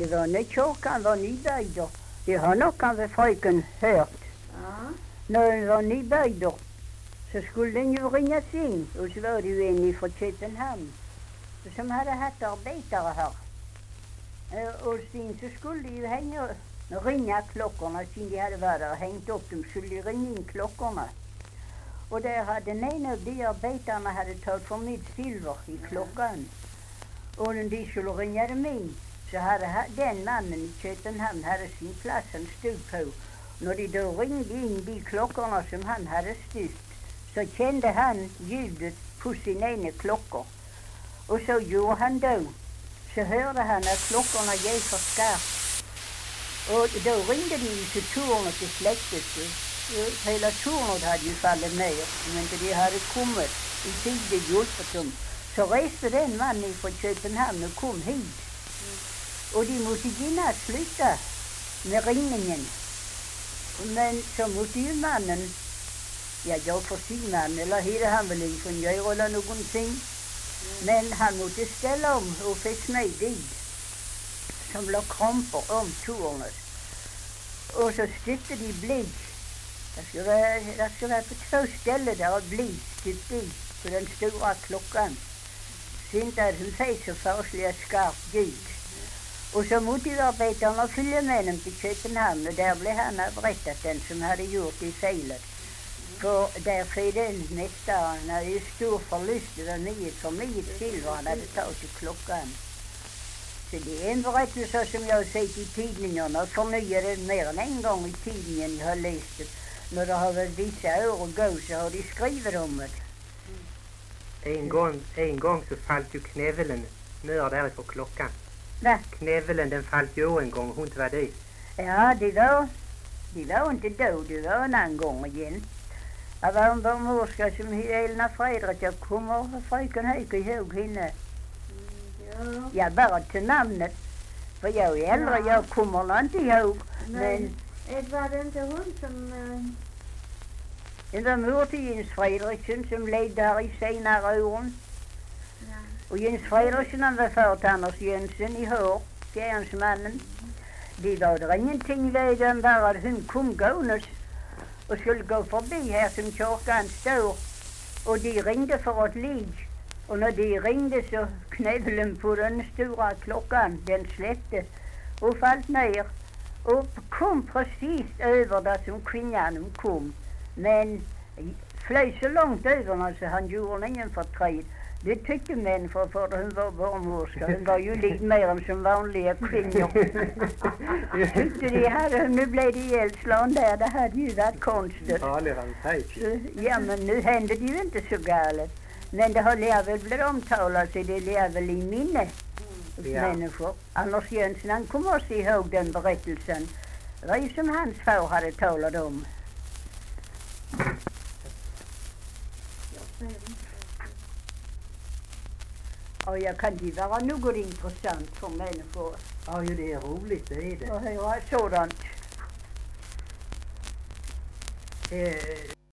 Det var när kyrkan var nyböjder. Det har nog kanske fröken hört. Ja. När den var nyböjder så skulle den ju ringas in. Och så var det ju en ifrån Köpenhamn som hade haft arbetare här. Och sen så skulle de ju ringa klockorna sen de hade varit där och hängt upp dem. Skulle de ringa in klockorna. Och där hade en av de arbetarna hade tagit för mitt silver i klockan. Och när de skulle ringa dem in så hade den mannen i Köpenhamn hade sin plats han stod på. När de då ringde in de klockorna som han hade styrt så kände han ljudet på sin ena klockor. Och så gjorde han då. Så hörde han att klockorna gav för skarpt. Och då ringde de till tornet och släcktes. Hela tornet hade ju fallit ner. Men inte de hade kommit i tid och hjälpt dem. Så reste den mannen från Köpenhamn och kom hit. Och de måste gärna sluta med ringningen. Men så måste ju mannen, jag får se mannen, eller hade han väl ingenjör eller någonting. Men han måste ställa om och fästa med dit som låg krampor om tornet. Och så stötte de blik. Det ska vara på 2 ställen där och blik stött dit på den stora klockan. Sen att hon fick så fasliga skarpt ljud. Och så motivarbetarna följa med dem till Köpenhamn och där blev han avrättad den som hade gjort det felet. För där skedde mästaren hade ju stor förlust, det var mycket för mycket silver han hade tagit i klockan. Så det är en berättelse som jag har sett i tidningarna och förnyade mer än en gång i tidningen jag har läst det. När det har varit vissa år och gå så har de skrivit om det. En gång så fallt ju knävelen ner därifrån klockan. Va? Knävelen den fallt ju en gång, hon var det. Ja, det var inte då, det var en annan gång igen. Jag var en barnmorska som Elna Fredrik, jag kommer fröken Höjk ihåg henne. Ja. Jag bara till namnet, för jag är äldre, jag kommer nog inte ihåg. Men var det inte hon som... det var mor till Jens Fredriksson som levde här i senare åren. Ja. Och Jens Fredriksson han var far till Anders Jönsson i Hår, fjärnsmannen. Det var där ingenting vägen bara att hon kom gåendes och skulle gå förbi här som kyrkan står. Och de ringde för ett ligg. Och när de ringde så knävelen på den stora klockan, den släppte och fallt ner. Och kom precis över där som kvinnan kom. Men flög så långt över så han gjorde ingen förträd. Det tyckte människor för att hon var barnmorska. Hon var ju lite mer än som vanliga kvinnor. Tyckte de hade, nu blev det ihjälslån där, det hade ju varit konstigt. Ja, men nu hände det ju inte så galet. Men det har väl blivit omtalat så det lever väl i minne hos människor. Anders Jönsson han kommer också ihåg den berättelsen. Det var ju som hans far hade talat om. Och jag kan ju vara något intressant för människor. Ja, det är roligt, det är det. Och höra sådant.